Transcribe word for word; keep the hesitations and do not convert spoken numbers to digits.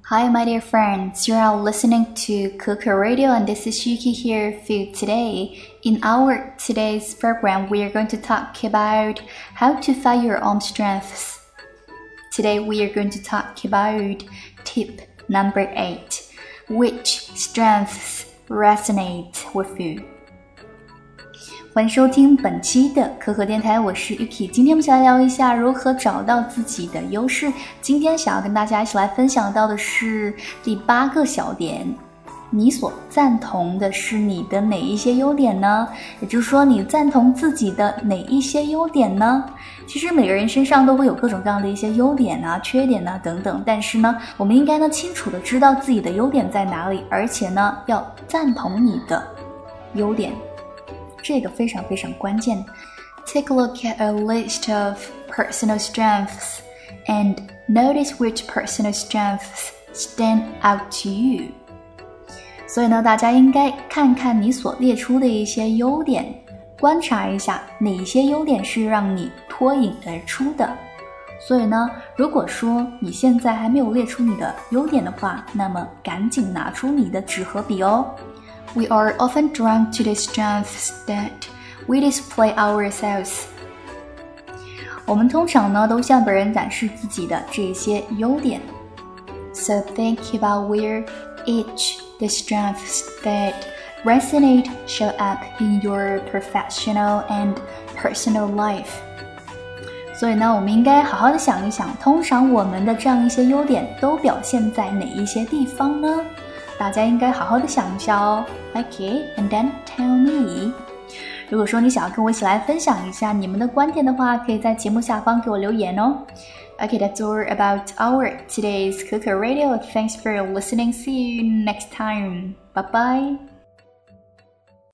Hi, my dear friends. You are listening to Coco Radio, and this is Yuki here for you today. In our today's program, we are going to talk about how to find your own strengths. Today, we are going to talk about tip number eight. Which strengths resonate with you?欢迎收听本期的可可电台，我是 Yuki。今天我们一起来聊一下如何找到自己的优势。今天想要跟大家一起来分享到的是第八个小点，你所赞同的是你的哪一些优点呢？也就是说，你赞同自己的哪一些优点呢？其实每个人身上都会有各种各样的一些优点啊、缺点啊等等，但是呢，我们应该呢清楚的知道自己的优点在哪里，而且呢要赞同你的优点。这个非常非常关键。Take a look at a list of personal strengths and notice which personal strengths stand out to you. 所以呢，大家应该看看你所列出的一些优点，观察一下哪一些优点是让你脱颖而出的。所以呢，如果说你现在还没有列出你的优点的话，那么赶紧拿出你的纸和笔哦。We are often drawn to the strengths that we display ourselves. 我们通常呢都向别人展示自己的这些优点。So think about where each the strengths that resonate show up in your professional and personal life. 所以呢，我们应该好好的想一想，通常我们的这样一些优点都表现在哪一些地方呢？大家应该好好的想一下哦。Okay, and then tell me. 如果说你想要跟我一起来分享一下你们的观点的话，可以在节目下方给我留言哦。Okay, that's all about our today's Coco Radio. Thanks for listening. See you next time. Bye bye.